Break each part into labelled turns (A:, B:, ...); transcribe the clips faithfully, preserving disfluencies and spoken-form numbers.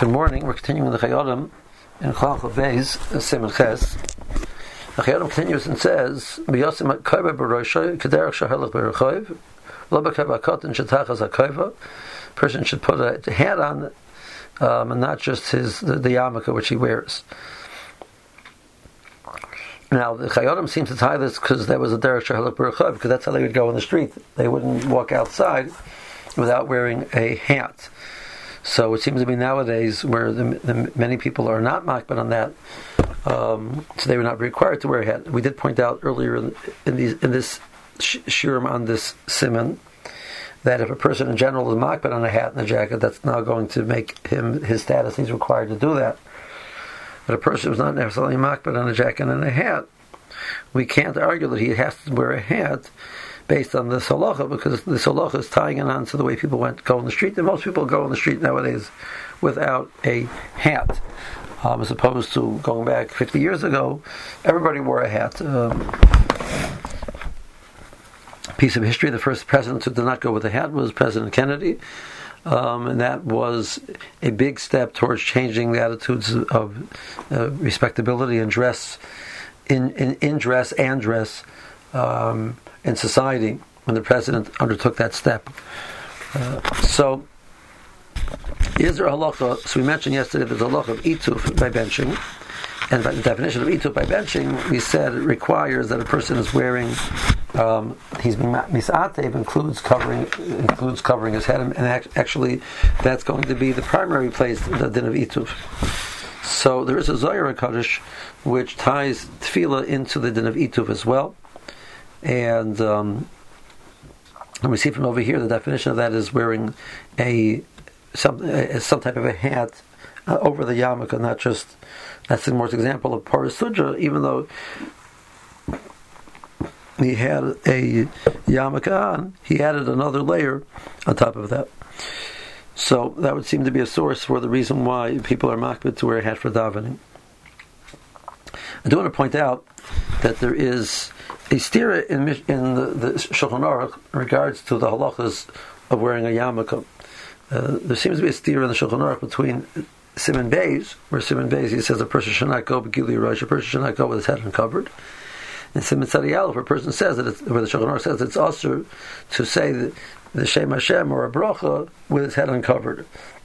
A: Good morning. We're continuing the Chayodim in Chalach Beis Siman Ches. The Chayodim continues and says, "B'yosim kaiva b'roishay kederach shahalach b'rechoiv, lo b'kaiva kotin shetachas hakaiva." Person should put a hat on, um, and not just his the, the yarmulke which he wears. Now the Chayodim seem to tie this because there was a derech shahalach b'rechoiv, because that's how they would go in the street. They wouldn't walk outside without wearing a hat. So it seems to be nowadays where the, the, many people are not makbid on that, um, so they were not required to wear a hat. We did point out earlier in, in, these, in this shirim on this siman that if a person in general is makbid on a hat and a jacket, that's now going to make him his status. He's required to do that. But a person who's not necessarily makbid on a jacket and a hat, we can't argue that he has to wear a hat based on this halacha, because this halacha is tying it on to the way people went go on the street. And most people go on the street nowadays without a hat, um, as opposed to going back fifty years ago, everybody wore a hat. Um, piece of history: the first president who did not go with a hat was President Kennedy, um, and that was a big step towards changing the attitudes of uh, respectability and dress, in, in in dress and dress. Um, in society, when the president undertook that step. Uh, so, is there a halacha? So we mentioned yesterday there's a halacha of ituf by benching, and by the definition of ituf by benching, we said it requires that a person is wearing, um, he's being misatev, includes covering, includes covering his head, and actually that's going to be the primary place, the din of ituf. So there is a Zohar HaKadosh which ties tefillah into the din of ituf as well. And, um, and we see from over here the definition of that is wearing a some a, some type of a hat uh, over the yarmulke, not just. That's the most example of Paras Sudra, even though he had a yarmulke on, he added another layer on top of that. So that would seem to be a source for the reason why people are makbid to wear a hat for davening. I do want to point out that there is a stira in, in the, the Shulchan Aruch in regards to the halachas of wearing a yarmulke. Uh, there seems to be a stira in the Shulchan Aruch between Siman Beis, where Siman Beis he says a person should not go b'gilui rosh, a person should not go with his head uncovered. And Siman Tzadi Aleph, where a person says that, it's, where the Shulchan Aruch says it's also to say the, the Shem Hashem or a bracha with his head uncovered.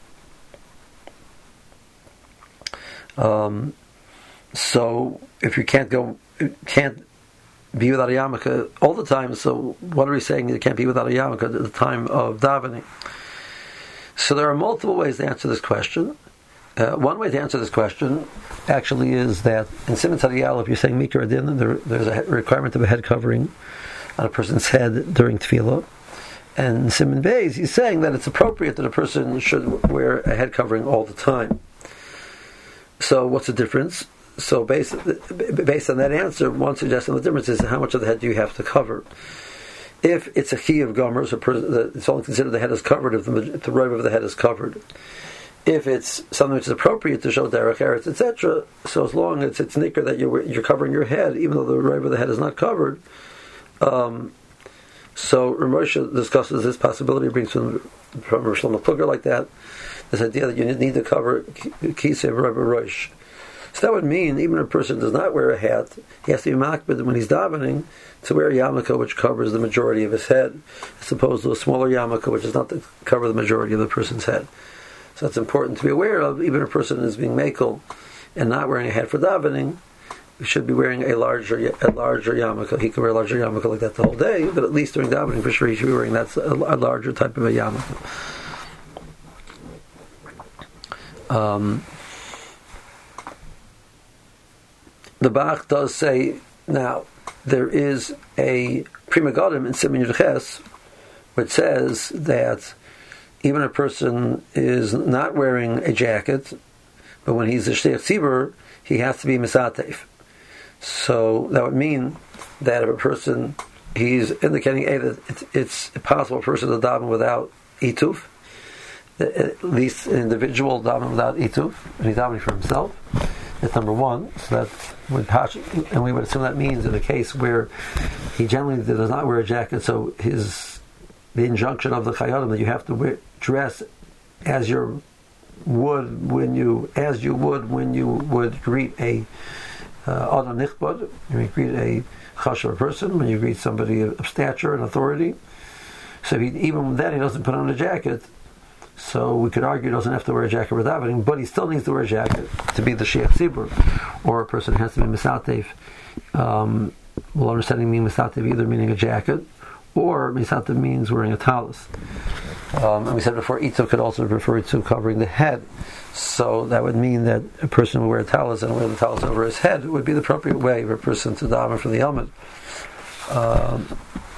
A: Um, so if you can't go, can't be without a yarmulke all the time, so what are we saying? You can't be without a yarmulke at the time of davening. So there are multiple ways to answer this question. Uh, one way to answer this question actually is that in Siman Tzadi Aleph, if you're saying Mikra Adin, there, there's a requirement of a head covering on a person's head during tefillah. And in Siman Beis, he's saying that it's appropriate that a person should wear a head covering all the time. So what's the difference? So based, based on that answer, one suggestion the difference is how much of the head do you have to cover. If it's a chi of gomer, so it's only considered the head is covered if the, if the robe of the head is covered. If it's something which is appropriate to show derech eretz, et cetera, so as long as it's nicker that you're you're covering your head, even though the robe of the head is not covered. Um, so Ramosha discusses this possibility, brings from from Rosh Hashanah like that, this idea that you need to cover kisei robe rosh. So that would mean even if a person does not wear a hat, he has to be makbid when he's davening to wear a yarmulke which covers the majority of his head, as opposed to a smaller yarmulke which does not cover the majority of the person's head. So it's important to be aware of. Even if a person is being makel and not wearing a hat for davening, he should be wearing a larger a larger yarmulke. He can wear a larger yarmulke like that the whole day, but at least during davening for sure he should be wearing that a, a larger type of a yarmulke. Um, The Bach does say, now, there is a Prima Godim in Siman Yud Ches, which says that even a person is not wearing a jacket, but when he's a Shteich Tzibur, he has to be Misatev. So that would mean that if a person, he's indicating A, that it's, it's possible for a person to daven without ituf, at least an individual daven without ituf, and he's davening for himself. That's number one. So that would, and we would assume that means in a case where he generally does not wear a jacket, so his the injunction of the Chayodim that you have to wear, dress as you're would when you, as you would when you would greet a uh, Adam Nichbad, you greet a chashuv person, when you greet somebody of stature and authority. So he, even then he doesn't put on a jacket. So we could argue he doesn't have to wear a jacket for davening, but he still needs to wear a jacket to be the Sheikh Tzibur, or a person has to be Misatev. Um, well, understanding meaning Misatev either meaning a jacket, or Misatev means wearing a talus. Um, and we said before, Itzu could also refer to covering the head. So that would mean that a person would wear a talus and wear the talus over his head would be the appropriate way for a person to daven for the helmet. Um,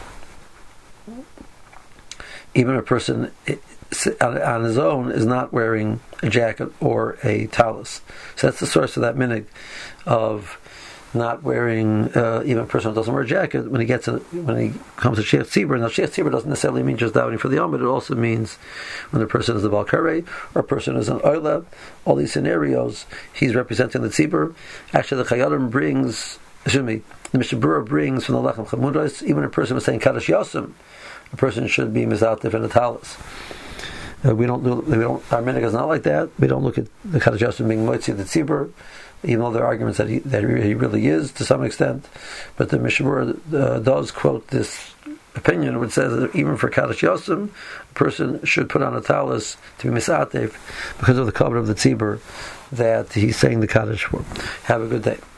A: even a person on his own is not wearing a jacket or a talus. So that's the source of that minhag of not wearing, uh, even a person who doesn't wear a jacket, when he gets a, when he comes to Sheikh Tzibur. Now Sheikh Tzibur doesn't necessarily mean just davening for the Yom, but it also means when the person is a Baal Karei, or a person is an Oila. All these scenarios, he's representing the Tzibur. Actually, the Chayadim brings, excuse me, the Mishnah Berurah brings from the Lechem Chamudos, even a person was saying Kaddish Yosem, a person should be Mizatif and a Talis. Uh, we don't do, we don't, our minhag is not like that. We don't look at the Kaddish Yosem being Moitzi the Tzibur, even though there are arguments that he, that he really is to some extent. But the Mishnah Berurah uh, does quote this opinion, which says that even for Kaddish Yosem, a person should put on a talis to be Misatev because of the cover of the Tzibur that he's saying the Kaddish for. Have a good day.